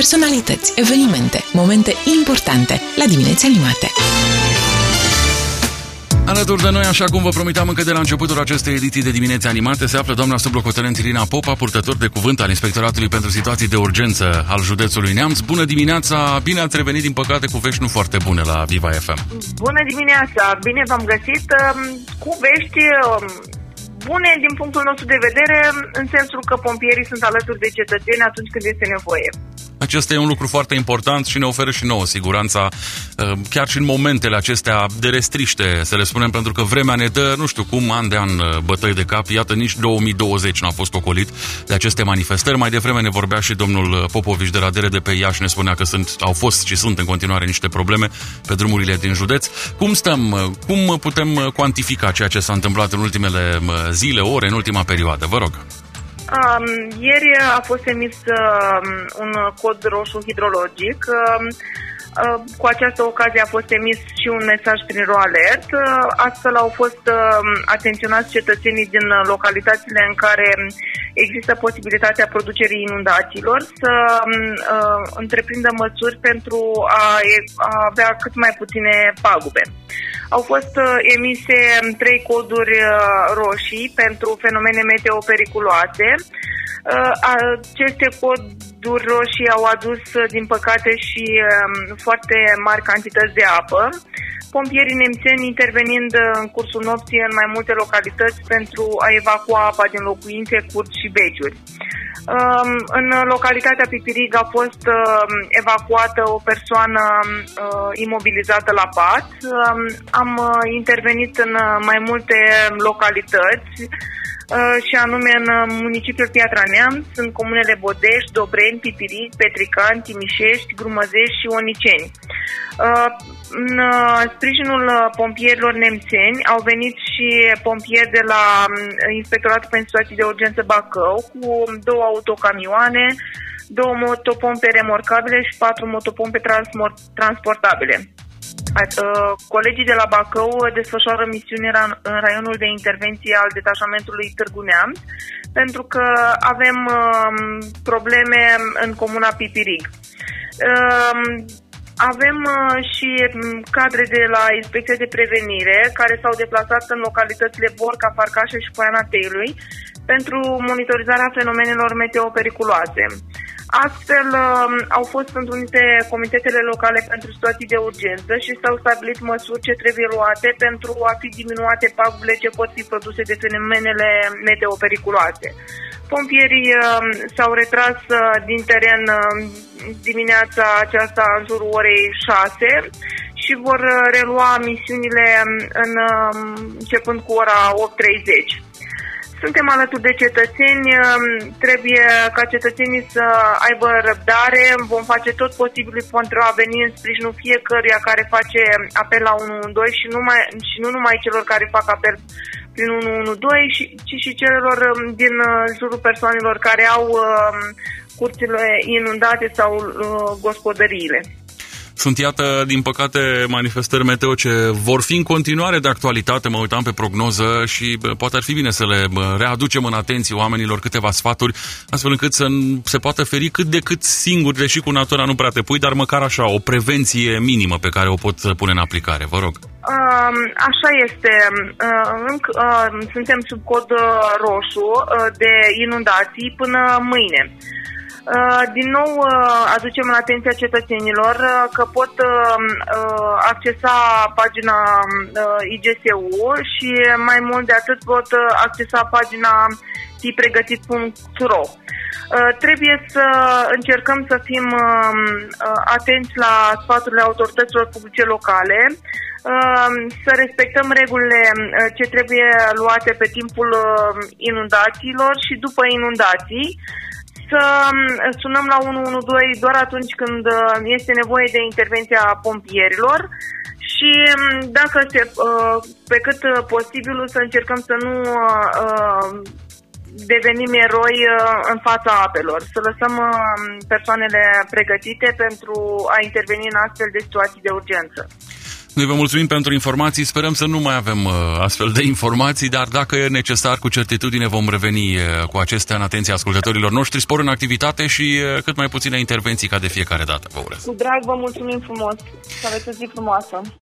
personalități, evenimente, momente importante la Dimineți Animate. Alături de noi, așa cum vă promiteam încă de la începutul acestei ediții de Dimineți Animate, se află doamna sublocotenent Irina Popa, purtător de cuvânt al Inspectoratului pentru Situații de Urgență al județului Neamț. Bună dimineața! Bine ați revenit, din păcate, cu vești nu foarte bune la Viva FM. Bună dimineața! Bine v-am găsit cu vești bune din punctul nostru de vedere, în sensul că pompierii sunt alături de cetățeni atunci când este nevoie. Acesta e un lucru foarte important și ne oferă și nouă siguranța, chiar și în momentele acestea de restriște, să le spunem, pentru că vremea ne dă, nu știu cum, an de an bătăi de cap. Iată, nici 2020 n-a fost ocolit de aceste manifestări. Mai devreme ne vorbea și domnul Popovici de la DRD pe Iași, ne spunea că au fost și sunt în continuare niște probleme pe drumurile din județ. Cum stăm? Cum putem cuantifica ceea ce s-a întâmplat în ultimele zile, ore, în ultima perioadă? Vă rog. Ieri a fost emis un cod roșu hidrologic. Cu această ocazie a fost emis și un mesaj prin RoAlert. Astfel au fost atenționați cetățenii din localitățile în care există posibilitatea producerii inundațiilor să întreprindă măsuri pentru a avea cât mai puține pagube. Au fost emise 3 coduri roșii pentru fenomene meteo periculoase. Aceste coduri roșii au adus, din păcate, și foarte mari cantități de apă. Pompierii nemțeni intervenind în cursul nopții în mai multe localități pentru a evacua apa din locuințe, curți și beciuri. În localitatea Pipirig a fost evacuată o persoană imobilizată la pat. Am intervenit în mai multe localități, și anume în municipiul Piatra Neamț, în comunele Bodești, Dobreni, Pipirig, Petricani, Timișești, Grumăzești și Oniceni. În sprijinul pompierilor nemțeni au venit și pompieri de la Inspectoratul pentru Situații de Urgență Bacău cu 2 autocamioane, 2 motopompe remorcabile și 4 motopompe transportabile. Colegii de la Bacău desfășoară misiuni în raionul de intervenție al detașamentului Târgu Neamț, pentru că avem probleme în comuna Pipirig. Avem și cadre de la Inspecția de Prevenire care s-au deplasat în localitățile Borca, Farcașe și Poiana Teiului pentru monitorizarea fenomenelor meteo periculoase. Astfel, au fost întrunite comitetele locale pentru situații de urgență și s-au stabilit măsuri ce trebuie luate pentru a fi diminuate pagubele ce pot fi produse de fenomenele meteo periculoase. Pompierii s-au retras din teren dimineața aceasta în jurul orei 6 și vor relua misiunile începând cu ora 8:30. Suntem alături de cetățeni, trebuie ca cetățenii să aibă răbdare, vom face tot posibilul pentru a veni în sprijinul fiecăruia care face apel la 112 și nu numai celor care fac apel prin 112, ci și celor din jurul persoanelor care au curțile inundate sau gospodăriile. Sunt, iată, din păcate, manifestări meteo ce vor fi în continuare de actualitate. Mă uitam pe prognoză și poate ar fi bine să le readucem în atenție oamenilor câteva sfaturi, astfel încât să se poată feri cât de cât singuri, deși cu natura nu prea te pui, dar măcar așa, o prevenție minimă pe care o pot pune în aplicare. Vă rog. Așa este. Suntem sub cod roșu de inundații până mâine. Din nou aducem în atenția cetățenilor că pot accesa pagina IGSU și mai mult de atât pot accesa pagina fipregătit.ro. Trebuie să încercăm să fim atenți la sfaturile autorităților publice locale, să respectăm regulile ce trebuie luate pe timpul inundațiilor și după inundații, să sunăm la 112 doar atunci când este nevoie de intervenția pompierilor și dacă pe cât posibilul să încercăm să nu devenim eroi în fața apelor, să lăsăm persoanele pregătite pentru a interveni în astfel de situații de urgență. Noi vă mulțumim pentru informații, sperăm să nu mai avem astfel de informații, dar dacă e necesar, cu certitudine vom reveni cu acestea în atenția ascultătorilor noștri. Spor în activitate și cât mai puține intervenții ca de fiecare dată. Vă urez. Cu drag, vă mulțumim frumos. Să aveți o zi frumoasă.